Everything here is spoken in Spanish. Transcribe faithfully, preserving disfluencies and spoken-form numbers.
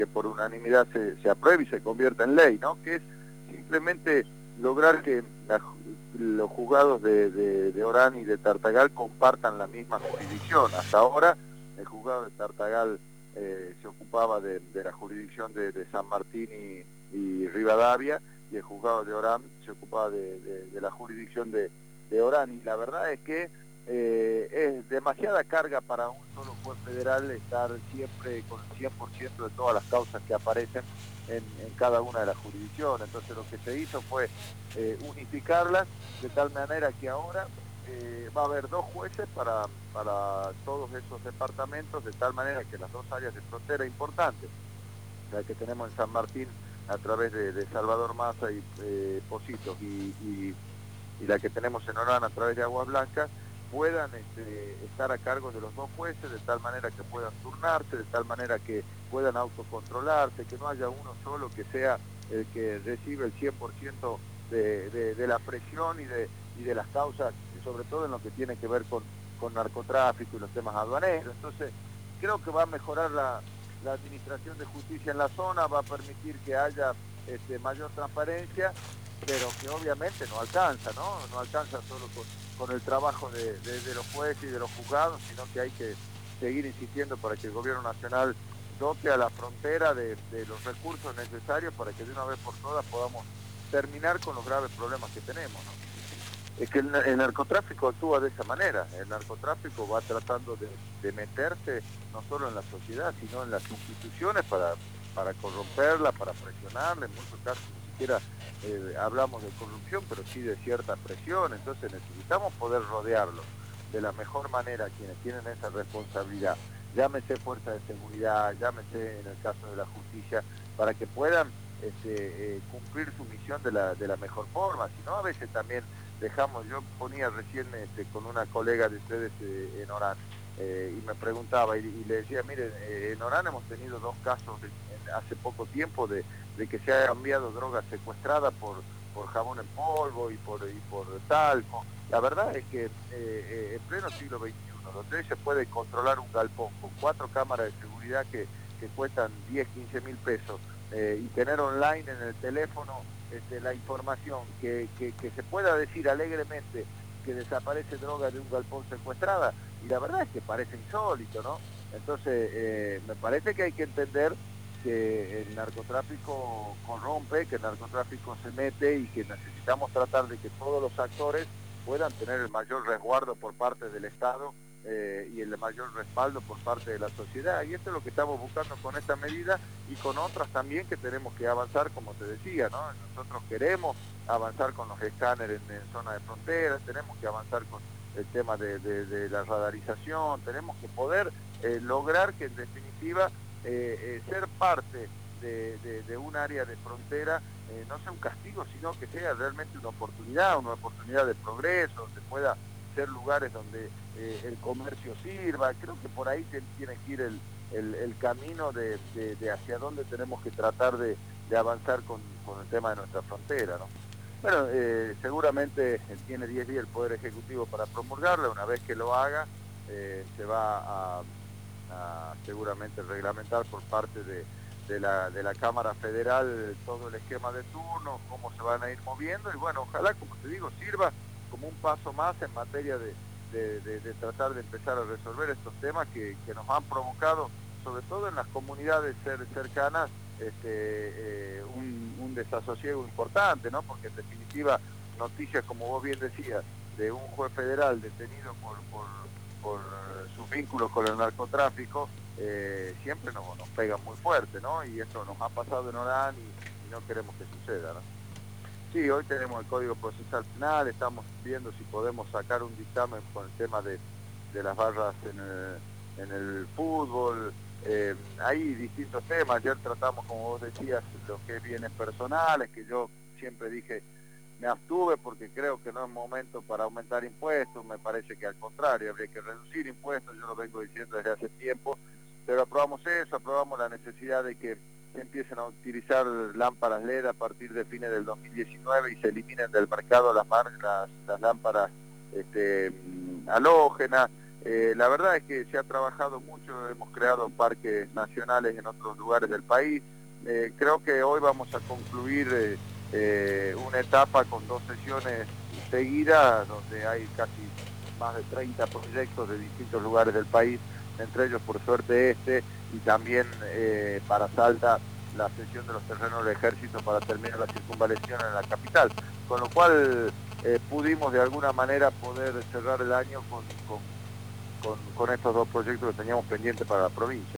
que por unanimidad se, se apruebe y se convierta en ley, ¿no? Que es simplemente lograr que la, los juzgados de, de, de Orán y de Tartagal compartan la misma jurisdicción. Hasta ahora el juzgado de Tartagal eh, se ocupaba de, de la jurisdicción de, de San Martín y, y Rivadavia, y el juzgado de Orán se ocupaba de, de, de la jurisdicción de, de Orán, y la verdad es que eh, es demasiada carga para un solo juez federal estar siempre con el cien por ciento de todas las causas que aparecen en, en cada una de las jurisdicciones. Entonces lo que se hizo fue eh, unificarlas de tal manera que ahora eh, va a haber dos jueces para, para todos esos departamentos, de tal manera que las dos áreas de frontera importantes, la que tenemos en San Martín a través de, de Salvador Massa y eh, Pocitos y, y, y la que tenemos en Orán a través de Aguas Blancas, puedan este, estar a cargo de los dos jueces, de tal manera que puedan turnarse, de tal manera que puedan autocontrolarse, que no haya uno solo que sea el que recibe el cien por ciento de, de, de la presión y de, y de las causas, sobre todo en lo que tiene que ver con, con narcotráfico y los temas aduaneros. Entonces, creo que va a mejorar la, la administración de justicia en la zona, va a permitir que haya este, mayor transparencia, pero que obviamente no alcanza, ¿no? No alcanza solo con, con el trabajo de, de, de los jueces y de los juzgados, sino que hay que seguir insistiendo para que el gobierno nacional dote a la frontera de, de los recursos necesarios para que de una vez por todas podamos terminar con los graves problemas que tenemos, ¿no? Es que el, el narcotráfico actúa de esa manera. El narcotráfico va tratando de, de meterse no solo en la sociedad, sino en las instituciones para, para corromperla, para presionarla. En muchos casos ni siquiera eh, hablamos de corrupción, pero sí de cierta presión. Entonces necesitamos poder rodearlo de la mejor manera a quienes tienen esa responsabilidad. Llámese fuerza de seguridad, llámese en el caso de la justicia, para que puedan este, eh, cumplir su misión de la, de la mejor forma. Si no, a veces también dejamos, yo ponía recién este, con una colega de ustedes eh, en Orán, eh, y me preguntaba, y, y le decía, miren, eh, en Orán hemos tenido dos casos de, en, hace poco tiempo de, de que se ha enviado droga secuestrada por, por jabón en polvo y por, y por talco. La verdad es que eh, eh, en pleno siglo veintiuno, donde hoy se puede controlar un galpón con cuatro cámaras de seguridad que, que cuestan diez, quince mil pesos, eh, y tener online en el teléfono Este, la información, que, que, que se pueda decir alegremente que desaparece droga de un galpón secuestrada, y la verdad es que parece insólito, ¿no? Entonces, eh, me parece que hay que entender que el narcotráfico corrompe, que el narcotráfico se mete y que necesitamos tratar de que todos los actores puedan tener el mayor resguardo por parte del Estado eh, y el mayor respaldo por parte de la sociedad, y esto es lo que estamos buscando con esta medida y con otras también que tenemos que avanzar, como te decía, ¿no? Nosotros queremos avanzar con los escáneres en, en zona de frontera, tenemos que avanzar con el tema de, de, de la radarización, tenemos que poder eh, lograr que en definitiva eh, eh, ser parte de, de, de un área de frontera eh, no sea un castigo, sino que sea realmente una oportunidad, una oportunidad de progreso, donde pueda ser lugares donde eh, el comercio sirva. Creo que por ahí tiene que ir el, el, el camino de, de, de hacia dónde tenemos que tratar de, de avanzar con, con el tema de nuestra frontera, ¿no? Bueno, eh, seguramente tiene diez días el Poder Ejecutivo para promulgarla. Una vez que lo haga, eh, se va a, a seguramente reglamentar por parte de, de, la, de la Cámara Federal todo el esquema de turnos, cómo se van a ir moviendo, y bueno, ojalá, como te digo, sirva como un paso más en materia de, de, de, de tratar de empezar a resolver estos temas que, que nos han provocado, sobre todo en las comunidades cer, cercanas, este, eh, un, un desasosiego importante, ¿no? Porque en definitiva, noticias, como vos bien decías, de un juez federal detenido por, por, por sus vínculos con el narcotráfico, eh, siempre nos, nos pega muy fuerte, ¿no? Y esto nos ha pasado en Orán y, y no queremos que suceda, ¿no? Sí, hoy tenemos el Código Procesal Penal, estamos viendo si podemos sacar un dictamen con el tema de, de las barras en el, en el fútbol. Eh, hay distintos temas. Ayer tratamos, como vos decías, lo que es bienes personales, que yo siempre dije, me abstuve porque creo que no es momento para aumentar impuestos. Me parece que al contrario, habría que reducir impuestos, yo lo vengo diciendo desde hace tiempo, pero aprobamos eso, aprobamos la necesidad de que se empiecen a utilizar lámparas L E D a partir de fines del dos mil diecinueve y se eliminen del mercado las, las, las lámparas este, halógenas. Eh, la verdad es que se ha trabajado mucho, hemos creado parques nacionales en otros lugares del país. Eh, creo que hoy vamos a concluir eh, eh, una etapa con dos sesiones seguidas, donde hay casi más de treinta proyectos de distintos lugares del país, entre ellos por suerte este, y también eh, para Salta la sesión de los terrenos del ejército para terminar la circunvalación en la capital. Con lo cual eh, pudimos de alguna manera poder cerrar el año con, con con, con estos dos proyectos que teníamos pendientes para la provincia.